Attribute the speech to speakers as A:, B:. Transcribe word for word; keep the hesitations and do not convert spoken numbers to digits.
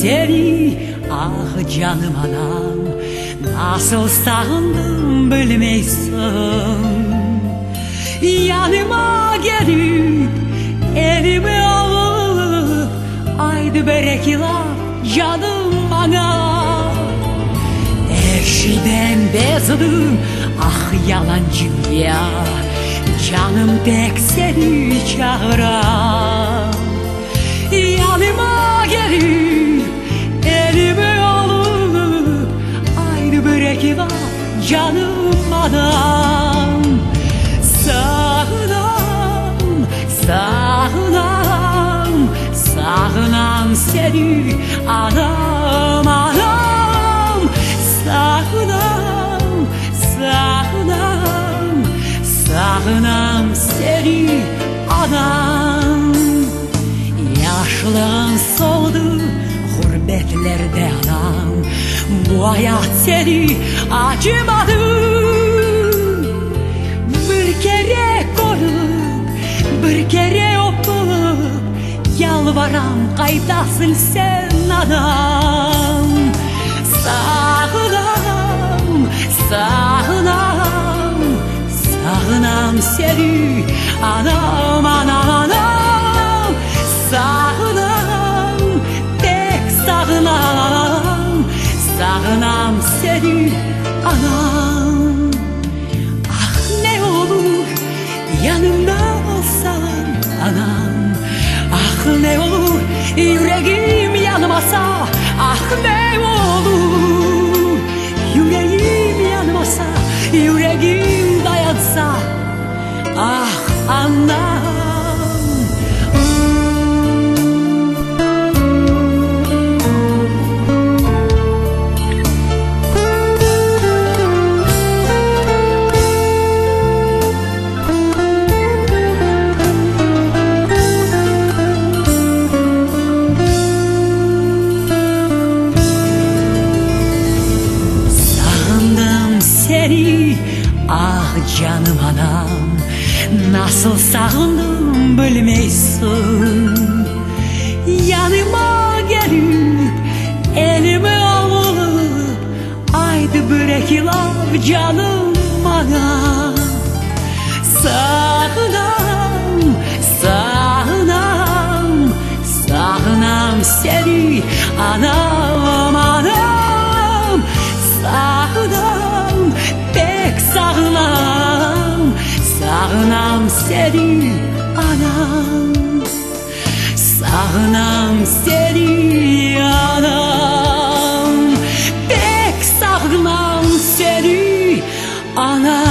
A: seni, ah canım anam, nasıl sağındım bilmeysin. Yanıma gelip elimi alıp haydi berekila canım bana. Her şeyden bezdim ah yalancı ya, canım tek seni çağıran. Yanıma gelip elimi alıp haydi berekila canım anam. Sağınam, sağınam, sağınam seni anam anam. Sağınam, sağınam, sağınam seni anam. Yaşlığın soldu gurbetlerde anam, bu hayat seni acımadı. Bir kere korup, bir kere öpüp yalvaram kaydasın sen anam. Sağınam, sağınam, sağınam seni anam anam anam. Sağınam, tek sağınam, sağınam seni anam. Yanımda olsan anam, ah ne olur yüreğim yanmasa, ah ne olur yüreğim yanmasa, yüreğim dayansa, ah anam. Ah canım anam, nasıl sağındım bilmeysin. Yanıma gelip elimi alıp haydi bırakılam canım anam. Sağınam, sağınam, sağınam seni anam anam. Sağınam, pek sağınam, sağınam seni anam. Sağınam seni anam, pek sağınam seni anam.